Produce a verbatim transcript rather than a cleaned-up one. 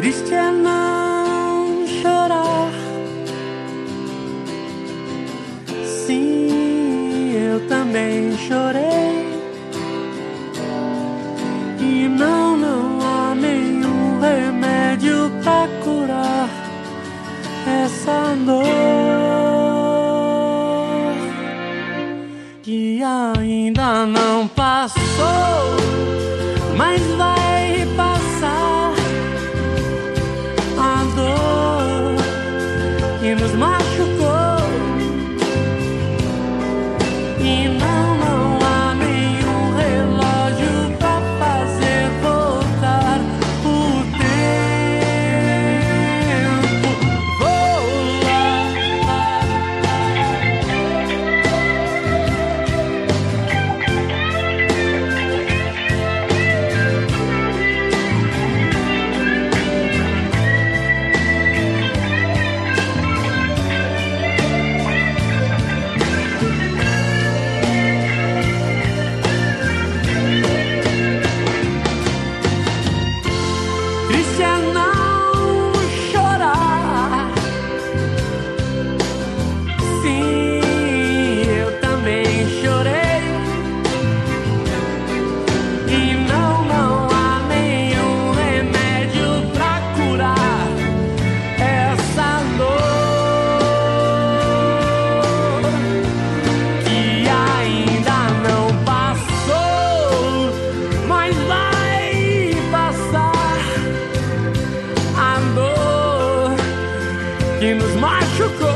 Triste é não chorar. Sim, eu também chorei. E não, não há nenhum remédio pra curar essa dor que ainda não passou, mas vai passar. A dor que nos machucou. E não, não há nenhum relógio pra fazer voltar o tempo. Voa. Triste é não chorar. Sim, eu também chorei. E não, não há nenhum remédio pra curar essa dor que ainda não passou, mas vai passar. A dor que nos machucou.